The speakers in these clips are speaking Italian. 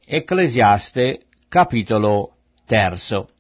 Ecclesiaste, capitolo 3.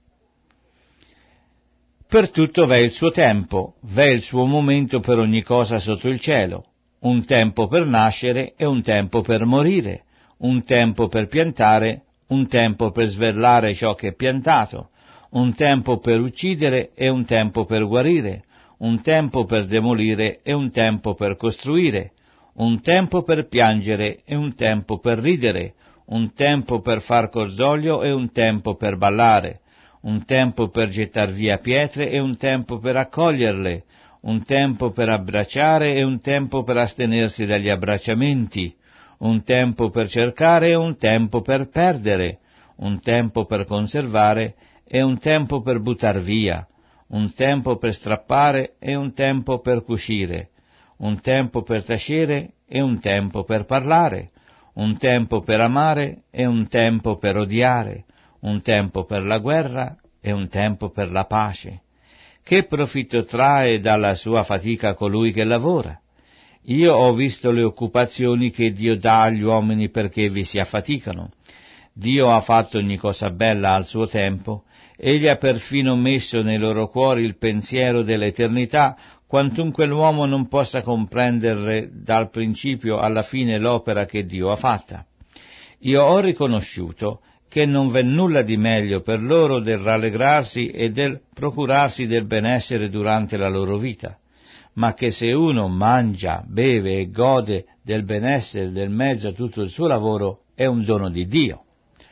Per tutto v'è il suo tempo, v'è il suo momento per ogni cosa sotto il cielo, un tempo per nascere e un tempo per morire, un tempo per piantare, un tempo per svellare ciò che è piantato, un tempo per uccidere e un tempo per guarire, un tempo per demolire e un tempo per costruire, un tempo per piangere e un tempo per ridere, un tempo per far cordoglio e un tempo per ballare, un tempo per gettar via pietre e un tempo per accoglierle, un tempo per abbracciare e un tempo per astenersi dagli abbracciamenti, un tempo per cercare e un tempo per perdere, un tempo per conservare e un tempo per buttar via, un tempo per strappare e un tempo per cucire, un tempo per tacere e un tempo per parlare, un tempo per amare e un tempo per odiare, un tempo per la guerra e un tempo per la pace. Che profitto trae dalla sua fatica colui che lavora? Io ho visto le occupazioni che Dio dà agli uomini perché vi si affaticano. Dio ha fatto ogni cosa bella al suo tempo, egli ha perfino messo nei loro cuori il pensiero dell'eternità, quantunque l'uomo non possa comprendere dal principio alla fine l'opera che Dio ha fatta. Io ho riconosciuto che non v'è nulla di meglio per loro del rallegrarsi e del procurarsi del benessere durante la loro vita, ma che se uno mangia, beve e gode del benessere del mezzo a tutto il suo lavoro è un dono di Dio.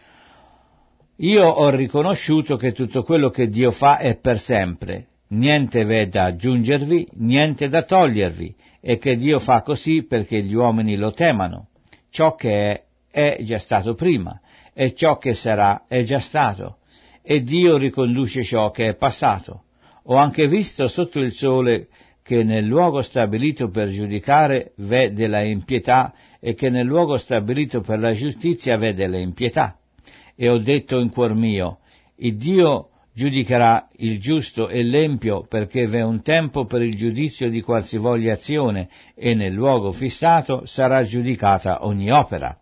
Io ho riconosciuto che tutto quello che Dio fa è per sempre, niente v'è da aggiungervi, niente da togliervi, e che Dio fa così perché gli uomini lo temano. Ciò che è già stato prima, e ciò che sarà è già stato, e Dio riconduce ciò che è passato. Ho anche visto sotto il sole che nel luogo stabilito per giudicare v'è della impietà e che nel luogo stabilito per la giustizia v'è della impietà. E ho detto in cuor mio, il Dio giudicherà il giusto e l'empio perché v'è un tempo per il giudizio di qualsivoglia azione e nel luogo fissato sarà giudicata ogni opera.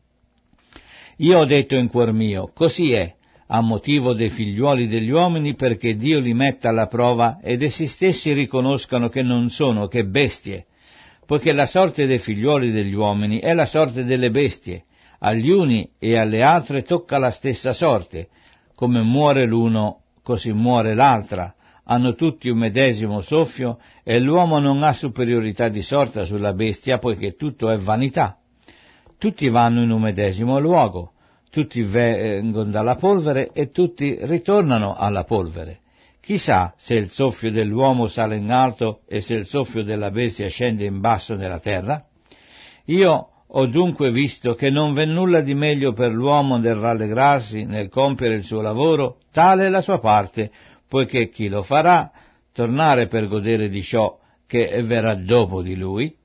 Io ho detto in cuor mio, così è, a motivo dei figliuoli degli uomini perché Dio li metta alla prova ed essi stessi riconoscano che non sono che bestie, poiché la sorte dei figliuoli degli uomini è la sorte delle bestie, agli uni e alle altre tocca la stessa sorte, come muore l'uno così muore l'altra, hanno tutti un medesimo soffio e l'uomo non ha superiorità di sorta sulla bestia poiché tutto è vanità. Tutti vanno in un medesimo luogo, tutti vengono dalla polvere e tutti ritornano alla polvere. Chissà se il soffio dell'uomo sale in alto e se il soffio della bestia scende in basso nella terra? Io ho dunque visto che non v'è nulla di meglio per l'uomo nel rallegrarsi, nel compiere il suo lavoro, tale è la sua parte, poiché chi lo farà tornare per godere di ciò che verrà dopo di lui,